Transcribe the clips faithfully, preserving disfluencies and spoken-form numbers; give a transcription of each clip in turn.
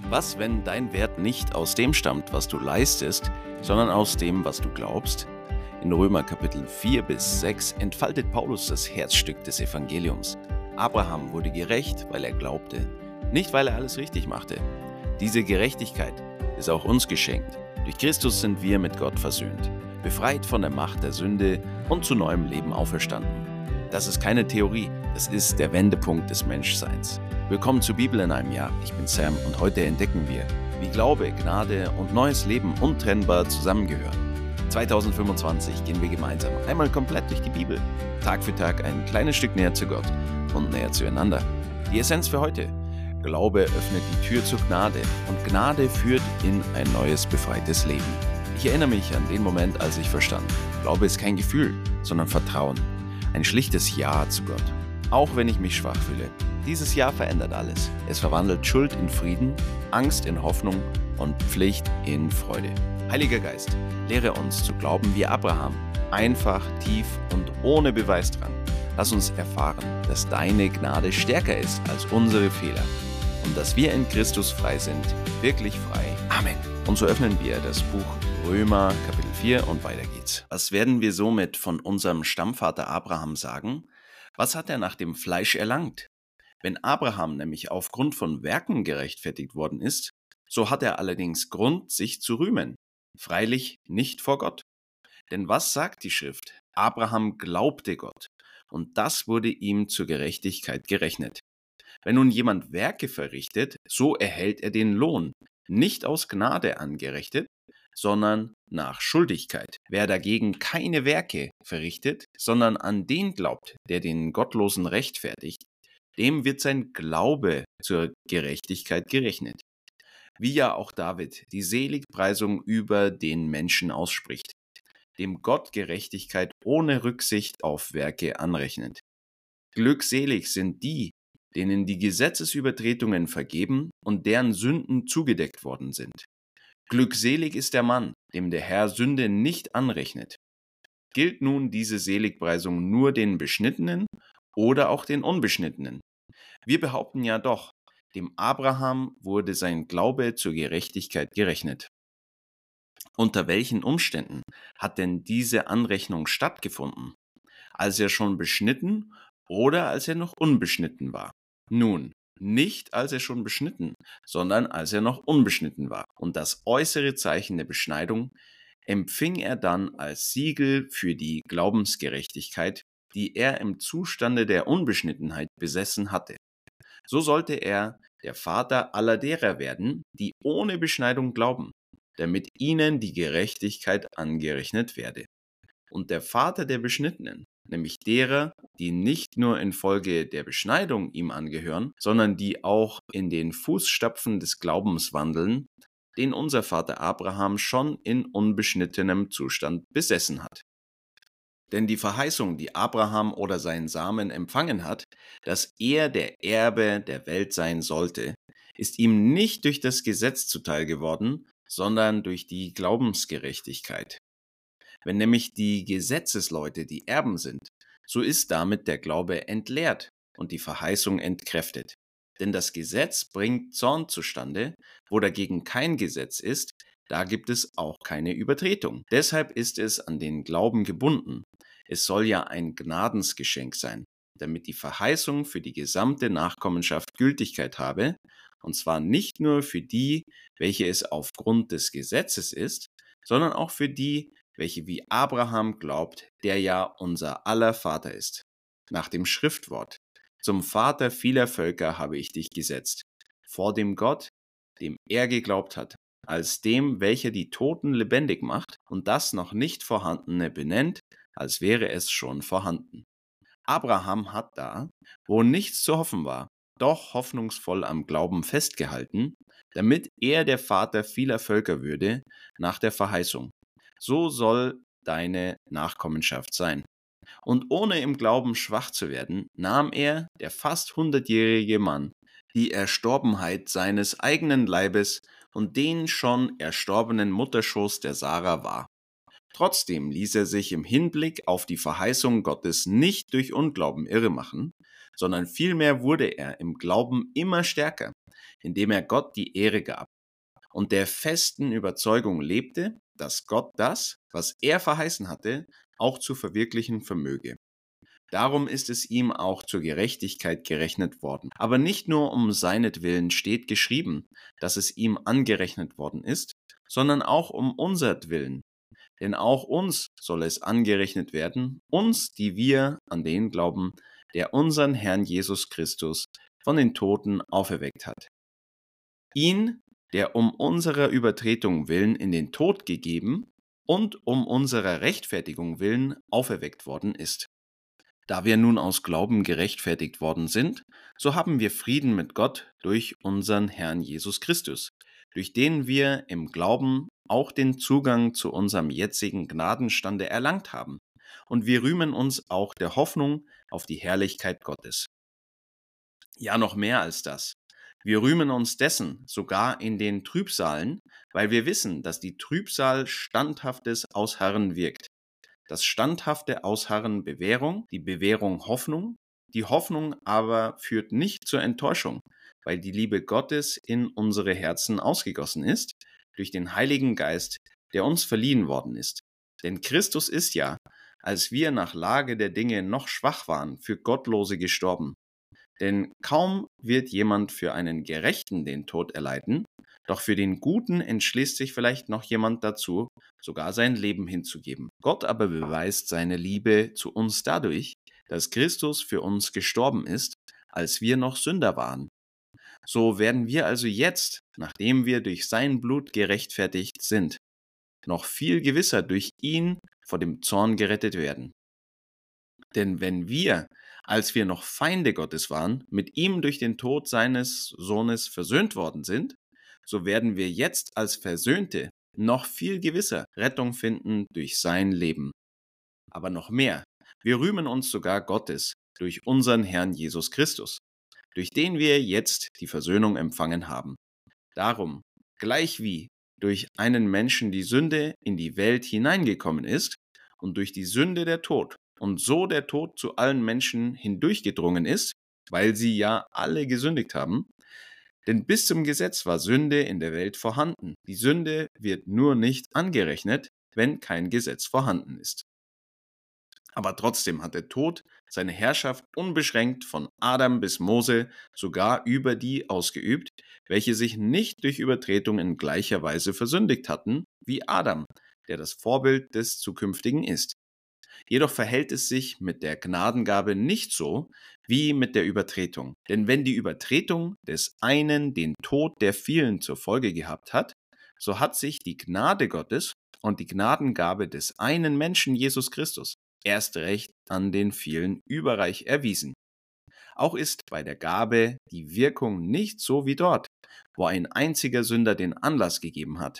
Was, wenn dein Wert nicht aus dem stammt, was du leistest, sondern aus dem, was du glaubst? In Römer Kapitel vier bis sechs entfaltet Paulus das Herzstück des Evangeliums. Abraham wurde gerecht, weil er glaubte, nicht weil er alles richtig machte. Diese Gerechtigkeit ist auch uns geschenkt. Durch Christus sind wir mit Gott versöhnt, befreit von der Macht der Sünde und zu neuem Leben auferstanden. Das ist keine Theorie, das ist der Wendepunkt des Menschseins. Willkommen zur Bibel in einem Jahr. Ich bin Sam und heute entdecken wir, wie Glaube, Gnade und neues Leben untrennbar zusammengehören. zweitausendfünfundzwanzig gehen wir gemeinsam einmal komplett durch die Bibel. Tag für Tag ein kleines Stück näher zu Gott und näher zueinander. Die Essenz für heute: Glaube öffnet die Tür zur Gnade und Gnade führt in ein neues, befreites Leben. Ich erinnere mich an den Moment, als ich verstand: Glaube ist kein Gefühl, sondern Vertrauen. Ein schlichtes Ja zu Gott. Auch wenn ich mich schwach fühle. Dieses Ja verändert alles. Es verwandelt Schuld in Frieden, Angst in Hoffnung und Pflicht in Freude. Heiliger Geist, lehre uns zu glauben wie Abraham. Einfach, tief und ohne Beweisdrang. Lass uns erfahren, dass deine Gnade stärker ist als unsere Fehler und dass wir in Christus frei sind, wirklich frei. Amen. Und so öffnen wir das Buch Römer Kapitel vier und weiter geht's. Was werden wir somit von unserem Stammvater Abraham sagen? Was hat er nach dem Fleisch erlangt? Wenn Abraham nämlich aufgrund von Werken gerechtfertigt worden ist, so hat er allerdings Grund, sich zu rühmen. Freilich nicht vor Gott. Denn was sagt die Schrift? Abraham glaubte Gott, und das wurde ihm zur Gerechtigkeit gerechnet. Wenn nun jemand Werke verrichtet, so erhält er den Lohn, nicht aus Gnade angerechnet, sondern nach Schuldigkeit. Wer dagegen keine Werke verrichtet, sondern an den glaubt, der den Gottlosen rechtfertigt, dem wird sein Glaube zur Gerechtigkeit gerechnet. Wie ja auch David die Seligpreisung über den Menschen ausspricht, dem Gott Gerechtigkeit ohne Rücksicht auf Werke anrechnet. Glückselig sind die, denen die Gesetzesübertretungen vergeben und deren Sünden zugedeckt worden sind. Glückselig ist der Mann, dem der Herr Sünde nicht anrechnet. Gilt nun diese Seligpreisung nur den Beschnittenen oder auch den Unbeschnittenen? Wir behaupten ja doch, dem Abraham wurde sein Glaube zur Gerechtigkeit gerechnet. Unter welchen Umständen hat denn diese Anrechnung stattgefunden? Als er schon beschnitten oder als er noch unbeschnitten war? Nun, nicht als er schon beschnitten, sondern als er noch unbeschnitten war. Und das äußere Zeichen der Beschneidung empfing er dann als Siegel für die Glaubensgerechtigkeit, die er im Zustande der Unbeschnittenheit besessen hatte. So sollte er der Vater aller derer werden, die ohne Beschneidung glauben, damit ihnen die Gerechtigkeit angerechnet werde. Und der Vater der Beschnittenen, nämlich derer, die nicht nur infolge der Beschneidung ihm angehören, sondern die auch in den Fußstapfen des Glaubens wandeln, den unser Vater Abraham schon in unbeschnittenem Zustand besessen hat. Denn die Verheißung, die Abraham oder sein Samen empfangen hat, dass er der Erbe der Welt sein sollte, ist ihm nicht durch das Gesetz zuteil geworden, sondern durch die Glaubensgerechtigkeit. Wenn nämlich die Gesetzesleute die Erben sind, so ist damit der Glaube entleert und die Verheißung entkräftet. Denn das Gesetz bringt Zorn zustande, wo dagegen kein Gesetz ist, da gibt es auch keine Übertretung. Deshalb ist es an den Glauben gebunden. Es soll ja ein Gnadensgeschenk sein, damit die Verheißung für die gesamte Nachkommenschaft Gültigkeit habe, und zwar nicht nur für die, welche es aufgrund des Gesetzes ist, sondern auch für die, welche wie Abraham glaubt, der ja unser aller Vater ist. Nach dem Schriftwort: Zum Vater vieler Völker habe ich dich gesetzt, vor dem Gott, dem er geglaubt hat, als dem, welcher die Toten lebendig macht und das noch nicht Vorhandene benennt, als wäre es schon vorhanden. Abraham hat da, wo nichts zu hoffen war, doch hoffnungsvoll am Glauben festgehalten, damit er der Vater vieler Völker würde, nach der Verheißung. So soll deine Nachkommenschaft sein. Und ohne im Glauben schwach zu werden, nahm er, der fast hundertjährige Mann, die Erstorbenheit seines eigenen Leibes und den schon erstorbenen Mutterschoß der Sarah wahr. Trotzdem ließ er sich im Hinblick auf die Verheißung Gottes nicht durch Unglauben irremachen, sondern vielmehr wurde er im Glauben immer stärker, indem er Gott die Ehre gab und der festen Überzeugung lebte, dass Gott das, was er verheißen hatte, auch zu verwirklichen vermöge. Darum ist es ihm auch zur Gerechtigkeit gerechnet worden. Aber nicht nur um seinetwillen steht geschrieben, dass es ihm angerechnet worden ist, sondern auch um unsertwillen. Denn auch uns soll es angerechnet werden, uns, die wir an den glauben, der unseren Herrn Jesus Christus von den Toten auferweckt hat. Ihn, der um unserer Übertretung willen in den Tod gegeben und um unserer Rechtfertigung willen auferweckt worden ist. Da wir nun aus Glauben gerechtfertigt worden sind, so haben wir Frieden mit Gott durch unseren Herrn Jesus Christus, durch den wir im Glauben auch den Zugang zu unserem jetzigen Gnadenstande erlangt haben. Und wir rühmen uns auch der Hoffnung auf die Herrlichkeit Gottes. Ja, noch mehr als das. Wir rühmen uns dessen sogar in den Trübsalen, weil wir wissen, dass die Trübsal Standhaftes Ausharren wirkt. Das standhafte Ausharren Bewährung, die Bewährung Hoffnung, die Hoffnung aber führt nicht zur Enttäuschung, weil die Liebe Gottes in unsere Herzen ausgegossen ist, durch den Heiligen Geist, der uns verliehen worden ist. Denn Christus ist ja, als wir nach Lage der Dinge noch schwach waren, für Gottlose gestorben. Denn kaum wird jemand für einen Gerechten den Tod erleiden, doch für den Guten entschließt sich vielleicht noch jemand dazu, sogar sein Leben hinzugeben. Gott aber beweist seine Liebe zu uns dadurch, dass Christus für uns gestorben ist, als wir noch Sünder waren. So werden wir also jetzt, nachdem wir durch sein Blut gerechtfertigt sind, noch viel gewisser durch ihn vor dem Zorn gerettet werden. Denn wenn wir, als wir noch Feinde Gottes waren, mit ihm durch den Tod seines Sohnes versöhnt worden sind, so werden wir jetzt als Versöhnte noch viel gewisser Rettung finden durch sein Leben. Aber noch mehr, wir rühmen uns sogar Gottes durch unseren Herrn Jesus Christus, durch den wir jetzt die Versöhnung empfangen haben. Darum, gleichwie durch einen Menschen die Sünde in die Welt hineingekommen ist und durch die Sünde der Tod, und so der Tod zu allen Menschen hindurchgedrungen ist, weil sie ja alle gesündigt haben. Denn bis zum Gesetz war Sünde in der Welt vorhanden. Die Sünde wird nur nicht angerechnet, wenn kein Gesetz vorhanden ist. Aber trotzdem hat der Tod seine Herrschaft unbeschränkt von Adam bis Mose sogar über die ausgeübt, welche sich nicht durch Übertretung in gleicher Weise versündigt hatten, wie Adam, der das Vorbild des Zukünftigen ist. Jedoch verhält es sich mit der Gnadengabe nicht so wie mit der Übertretung. Denn wenn die Übertretung des einen den Tod der vielen zur Folge gehabt hat, so hat sich die Gnade Gottes und die Gnadengabe des einen Menschen Jesus Christus erst recht an den vielen überreich erwiesen. Auch ist bei der Gabe die Wirkung nicht so wie dort, wo ein einziger Sünder den Anlass gegeben hat.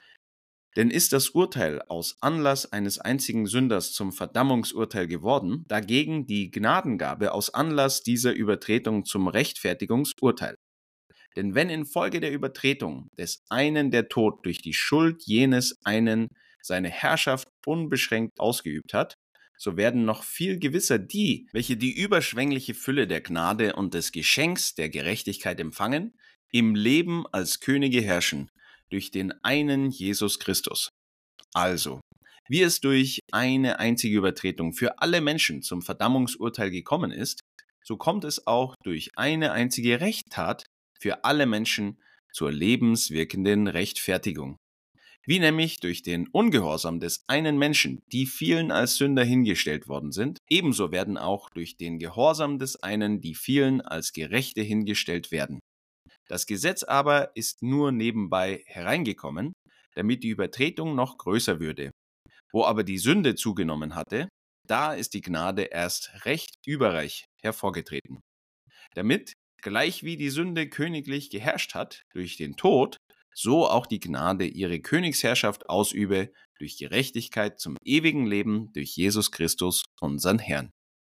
Denn ist das Urteil aus Anlass eines einzigen Sünders zum Verdammungsurteil geworden, dagegen die Gnadengabe aus Anlass dieser Übertretung zum Rechtfertigungsurteil. Denn wenn infolge der Übertretung des einen der Tod durch die Schuld jenes einen seine Herrschaft unbeschränkt ausgeübt hat, so werden noch viel gewisser die, welche die überschwängliche Fülle der Gnade und des Geschenks der Gerechtigkeit empfangen, im Leben als Könige herrschen, durch den einen Jesus Christus. Also, wie es durch eine einzige Übertretung für alle Menschen zum Verdammungsurteil gekommen ist, so kommt es auch durch eine einzige Rechttat für alle Menschen zur lebenswirkenden Rechtfertigung. Wie nämlich durch den Ungehorsam des einen Menschen die vielen als Sünder hingestellt worden sind, ebenso werden auch durch den Gehorsam des einen die vielen als Gerechte hingestellt werden. Das Gesetz aber ist nur nebenbei hereingekommen, damit die Übertretung noch größer würde. Wo aber die Sünde zugenommen hatte, da ist die Gnade erst recht überreich hervorgetreten. Damit, gleich wie die Sünde königlich geherrscht hat durch den Tod, so auch die Gnade ihre Königsherrschaft ausübe durch Gerechtigkeit zum ewigen Leben durch Jesus Christus, unseren Herrn.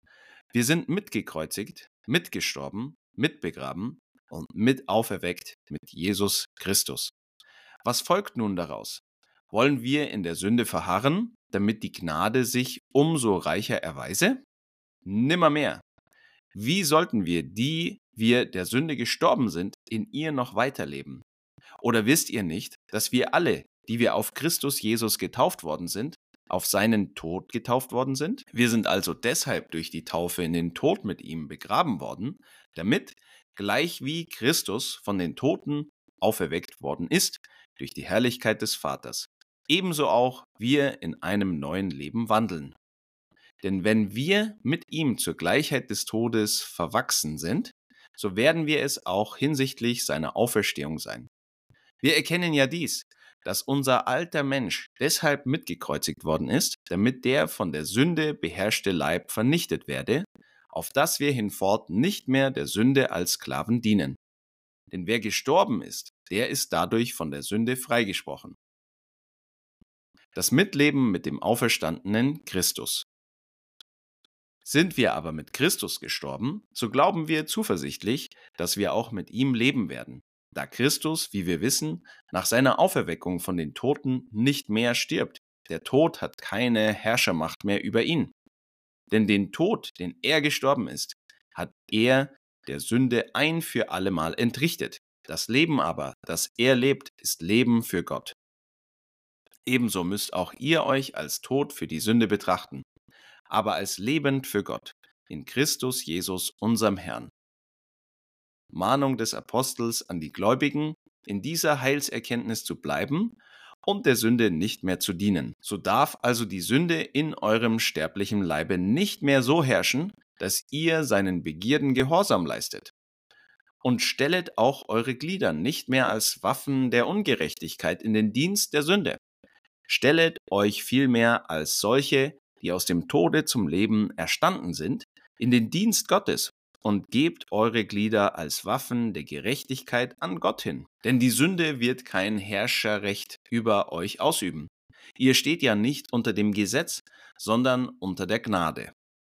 Wir sind mitgekreuzigt, mitgestorben, mitbegraben und mit auferweckt mit Jesus Christus. Was folgt nun daraus? Wollen wir in der Sünde verharren, damit die Gnade sich umso reicher erweise? Nimmermehr. Wie sollten wir die, wir der Sünde gestorben sind, in ihr noch weiterleben? Oder wisst ihr nicht, dass wir alle, die wir auf Christus Jesus getauft worden sind, auf seinen Tod getauft worden sind? Wir sind also deshalb durch die Taufe in den Tod mit ihm begraben worden, damit, gleich wie Christus von den Toten auferweckt worden ist, durch die Herrlichkeit des Vaters, ebenso auch wir in einem neuen Leben wandeln. Denn wenn wir mit ihm zur Gleichheit des Todes verwachsen sind, so werden wir es auch hinsichtlich seiner Auferstehung sein. Wir erkennen ja dies, dass unser alter Mensch deshalb mitgekreuzigt worden ist, damit der von der Sünde beherrschte Leib vernichtet werde, auf dass wir hinfort nicht mehr der Sünde als Sklaven dienen. Denn wer gestorben ist, der ist dadurch von der Sünde freigesprochen. Das Mitleben mit dem auferstandenen Christus. Sind wir aber mit Christus gestorben, so glauben wir zuversichtlich, dass wir auch mit ihm leben werden, da Christus, wie wir wissen, nach seiner Auferweckung von den Toten nicht mehr stirbt. Der Tod hat keine Herrschermacht mehr über ihn. Denn den Tod, den er gestorben ist, hat er der Sünde ein für allemal entrichtet. Das Leben aber, das er lebt, ist Leben für Gott. Ebenso müsst auch ihr euch als tot für die Sünde betrachten, aber als lebend für Gott, in Christus Jesus, unserem Herrn. Mahnung des Apostels an die Gläubigen, in dieser Heilserkenntnis zu bleiben und der Sünde nicht mehr zu dienen. So darf also die Sünde in eurem sterblichen Leibe nicht mehr so herrschen, dass ihr seinen Begierden Gehorsam leistet. Und stellet auch eure Glieder nicht mehr als Waffen der Ungerechtigkeit in den Dienst der Sünde. Stellet euch vielmehr als solche, die aus dem Tode zum Leben erstanden sind, in den Dienst Gottes und gebt eure Glieder als Waffen der Gerechtigkeit an Gott hin. Denn die Sünde wird kein Herrscherrecht über euch ausüben. Ihr steht ja nicht unter dem Gesetz, sondern unter der Gnade.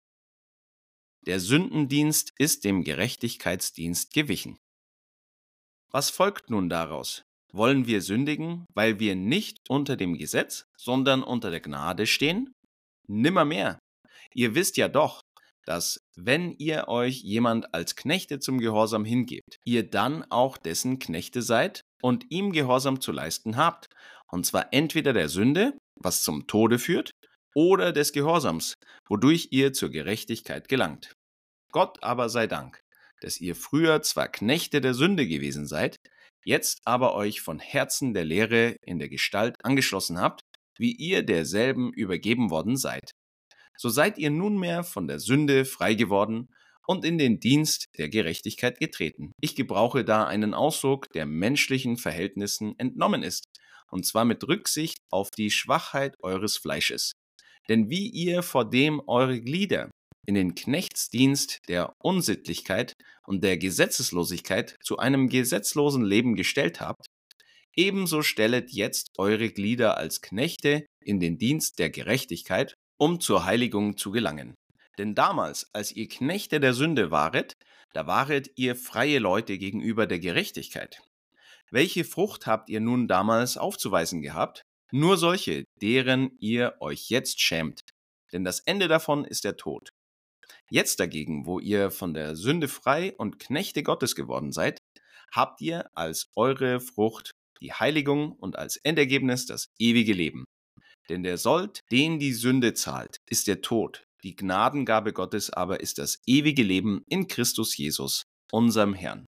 Der Sündendienst ist dem Gerechtigkeitsdienst gewichen. Was folgt nun daraus? Wollen wir sündigen, weil wir nicht unter dem Gesetz, sondern unter der Gnade stehen? Nimmermehr. Ihr wisst ja doch, dass, wenn ihr euch jemand als Knechte zum Gehorsam hingebt, ihr dann auch dessen Knechte seid und ihm Gehorsam zu leisten habt, und zwar entweder der Sünde, was zum Tode führt, oder des Gehorsams, wodurch ihr zur Gerechtigkeit gelangt. Gott aber sei Dank, dass ihr früher zwar Knechte der Sünde gewesen seid, jetzt aber euch von Herzen der Lehre in der Gestalt angeschlossen habt, wie ihr derselben übergeben worden seid. So seid ihr nunmehr von der Sünde frei geworden und in den Dienst der Gerechtigkeit getreten. Ich gebrauche da einen Ausdruck, der menschlichen Verhältnissen entnommen ist, und zwar mit Rücksicht auf die Schwachheit eures Fleisches. Denn wie ihr vor dem eure Glieder in den Knechtsdienst der Unsittlichkeit und der Gesetzeslosigkeit zu einem gesetzlosen Leben gestellt habt, ebenso stellet jetzt eure Glieder als Knechte in den Dienst der Gerechtigkeit, um zur Heiligung zu gelangen. Denn damals, als ihr Knechte der Sünde waret, da waret ihr freie Leute gegenüber der Gerechtigkeit. Welche Frucht habt ihr nun damals aufzuweisen gehabt? Nur solche, deren ihr euch jetzt schämt. Denn das Ende davon ist der Tod. Jetzt dagegen, wo ihr von der Sünde frei und Knechte Gottes geworden seid, habt ihr als eure Frucht die Heiligung und als Endergebnis das ewige Leben. Denn der Sold, den die Sünde zahlt, ist der Tod. Die Gnadengabe Gottes aber ist das ewige Leben in Christus Jesus, unserem Herrn.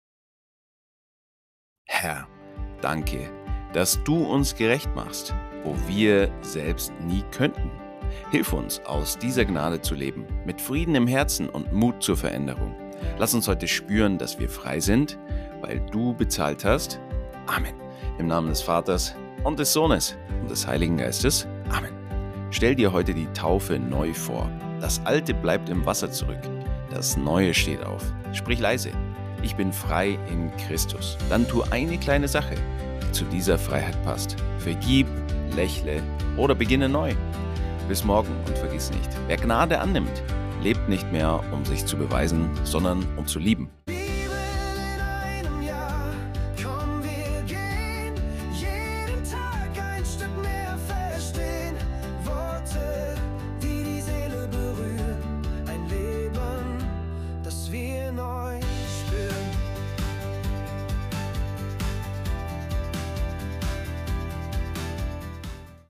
Herr, danke, dass du uns gerecht machst, wo wir selbst nie könnten. Hilf uns, aus dieser Gnade zu leben, mit Frieden im Herzen und Mut zur Veränderung. Lass uns heute spüren, dass wir frei sind, weil du bezahlt hast. Amen. Im Namen des Vaters und des Sohnes und des Heiligen Geistes. Amen. Stell dir heute die Taufe neu vor. Das Alte bleibt im Wasser zurück. Das Neue steht auf. Sprich leise. Ich bin frei in Christus. Dann tu eine kleine Sache, die zu dieser Freiheit passt. Vergib, lächle oder beginne neu. Bis morgen und vergiss nicht, wer Gnade annimmt, lebt nicht mehr, um sich zu beweisen, sondern um zu lieben.